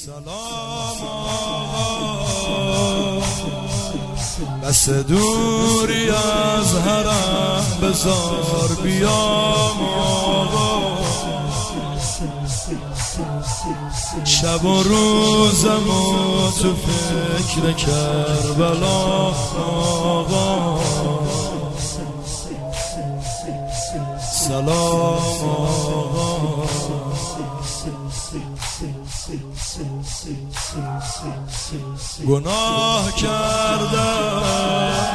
سلام آقا، بس دوری از حرم بزار بیام آقا، شب و روزم و تو فکر کربلا آقا. سلام آقا، گناه کردم،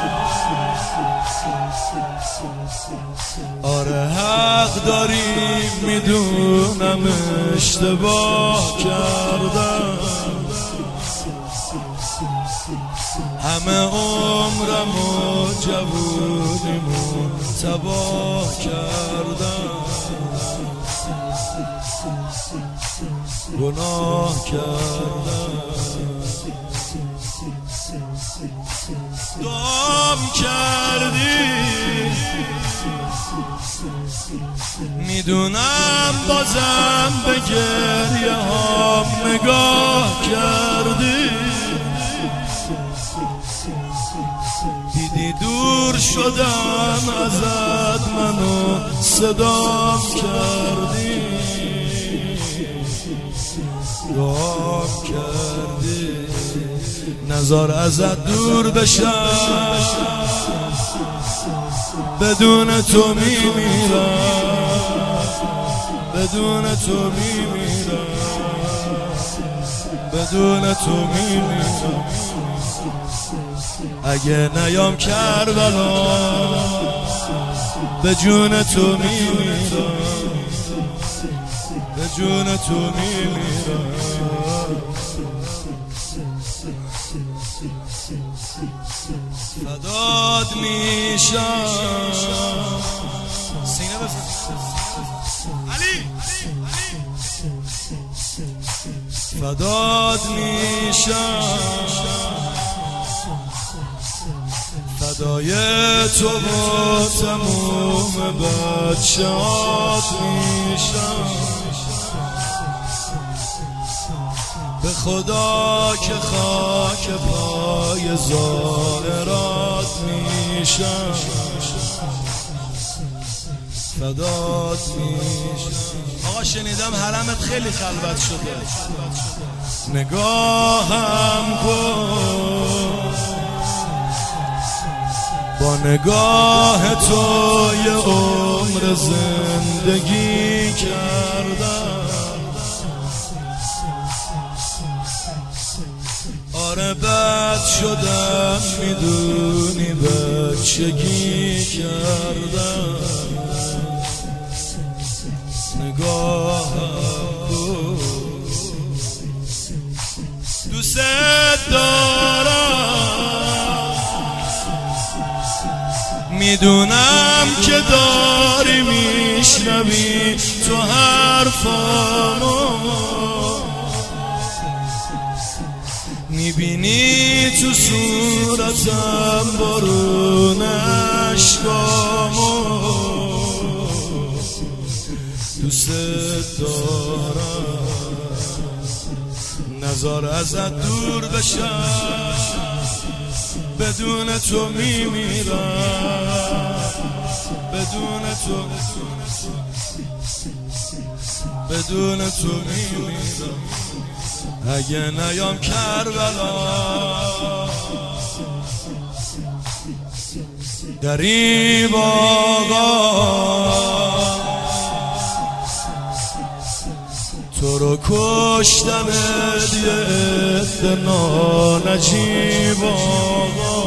آره حق داری، میدونم اشتباه کردم، همه عمرم و جوونیمو تباه کردم، گناه کردم، دام کردی، میدونم بازم به گریه ها نگاه کردی، دیدی دور شدم ازت منو صدام کردی، دعام کردی نزار ازت دور بشم، بدون تو میمیرم، بدون تو میمیرم، بدون تو میمیرم، اگه نیام کربلا به جون تو میمیرم، به جون تو میمیرم. فدات میشم، سینه بزن علی، فدات میشم، فدای تو با تموم بچه‌هات میشم، به خدا که خاک پای زائرات میشم، فدات میشم. آقا شنیدم حرمت خیلی خلوت شده، نگاهم کن، با نگاه تو یه عمر زندگی کردم، آره بد شدم میدونی بچگی کردم، نگاهم کن، دوست دارم، میدونم که داری میشنوی تو حرفامو، میبینی تو صورتم بارون اشکامو، دوست دارم نزار ازت دور بشم، بدون تو میمیرم، بدون تو، بدون تو میمیرم، اگه نیام کربلا غریب آقا، تو رو کشتم یه عده نانجیب آقا،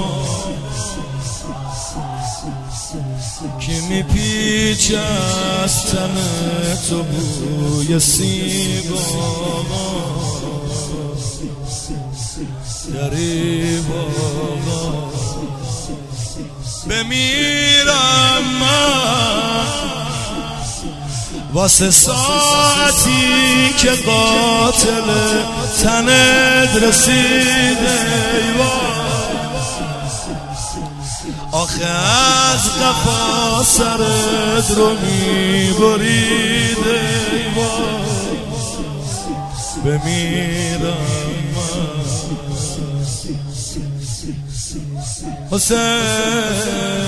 کی میپیچه از تن تو بوی سیب آقا، غریب آقا، بمیرم من واسه ساعتی که قاتل تنت رسیده، آخه از قفا سرت رو میبریده، بمیرم حسین